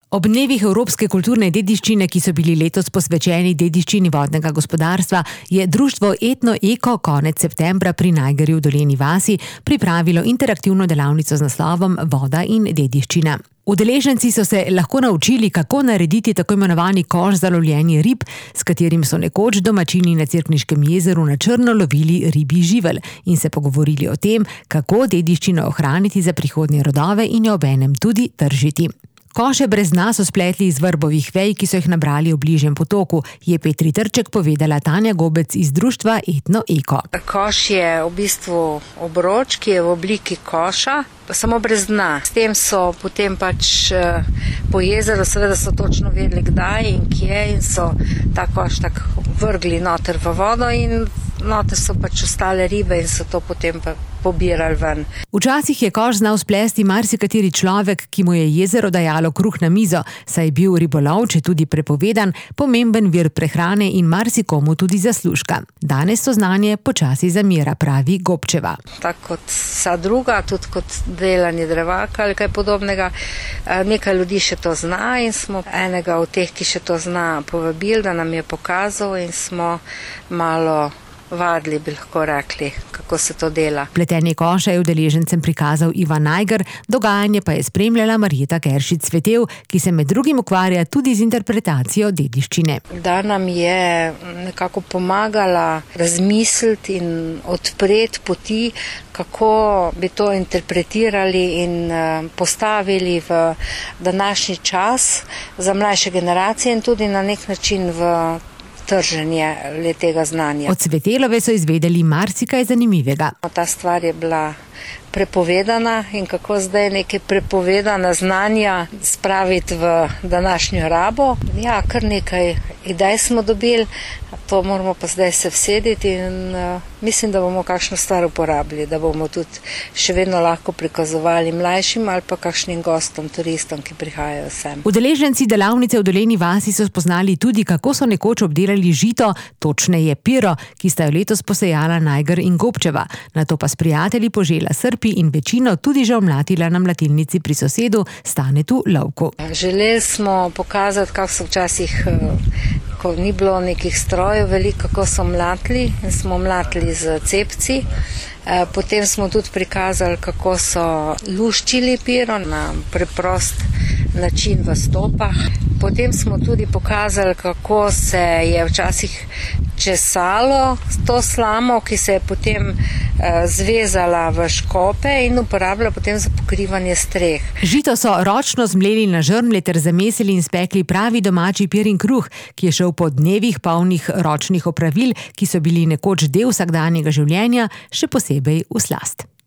Ob dnevih evropske kulturne dediščine, ki so bili letos posvečeni dediščini vodnega gospodarstva, je društvo Etno Eko konec septembra pri Najgerju v Dolenji vasi pripravilo interaktivno delavnico z naslovom Voda in dediščina. Udeleženci so se lahko naučili, kako narediti tako imenovani koš za lovljenje rib, s katerim so nekoč domačini na Cerkniškem jezeru na črno lovili ribji živelj in se pogovorili o tem, kako dediščino ohraniti za prihodnje rodove in jo obenem tudi tržiti. Koše brez dna so spletli iz vrbovih vej, ki so jih nabrali v bližnjem potoku, je Petri Trček povedala Tanja Gobec iz društva Etno Eko. Koš je v bistvu obroč, ki je v obliki koša, samo brez dna. S tem so potem po jezeru, seveda so točno vedeli kdaj in kje, in so ta koš tako vrgli noter v vodo in noter so ostale ribe in so to potem pobirali ven. Včasih je koš znal splesti marsikateri človek, ki mu je jezero dajalo kruh na mizo, saj je bil ribolov, če tudi prepovedan, pomemben vir prehrane in marsikomu tudi zaslužka. Danes to znanje počasi zamira, pravi Gobčeva. Tako kot vsa druga, tudi kot delanje drevaka ali kaj podobnega. Nekaj ljudi še to zna in smo enega od teh, ki še to zna, povabili, da nam je pokazal in smo malo vadili, bi lahko rekli, kako se to dela. Pletenje koša je udeležencem prikazal Ivan Najger, dogajanje pa je spremljala Marjeta Keršič-Cvetev, ki se med drugim ukvarja tudi z interpretacijo dediščine. Da nam je nekako pomagala razmisliti in odpreti poti, kako bi to interpretirali in postavili v današnji čas za mlajše generacije in tudi na nek način v trženje tega znanja. Od Cvetelove so izvedeli marsikaj zanimivega. Ta stvar je bila prepovedana in kako zdaj neke prepovedana znanja spraviti v današnjo rabo. Ja, kar nekaj idej smo dobili, to moramo pa zdaj se vsediti in mislim, da bomo kakšno stvar uporabili, da bomo tudi še vedno lahko prikazovali mlajšim ali pa kakšnim gostom, turistom, ki prihajajo sem. Udeleženci delavnice v Dolenji vasi so spoznali tudi, kako so nekoč obdelali žito, točneje piro, ki sta jo letos posejala Najger in Gobčeva. Nato pa s prijatelji požela srpi in večino tudi že omlatila na mlatilnici pri sosedu Stanetu Lovku. Želeli smo pokazati, kako so včasih, ko ni bilo nekih strojev veliko, kako so mlatili in smo mlatili z cepci. Potem smo tudi prikazali, kako so luščili piro na preprost način v stopah. Potem smo tudi pokazali, kako se je včasih česalo to slamo, ki se je potem zvezala v škope in uporabljala potem za pokrivanje streh. Žito so ročno zmleli na žrmlje ter zamesili in spekli pravi domači pirin kruh, ki je šel po dnevih polnih ročnih opravil, ki so bili nekoč del vsakdanjega življenja, še posebej v slast.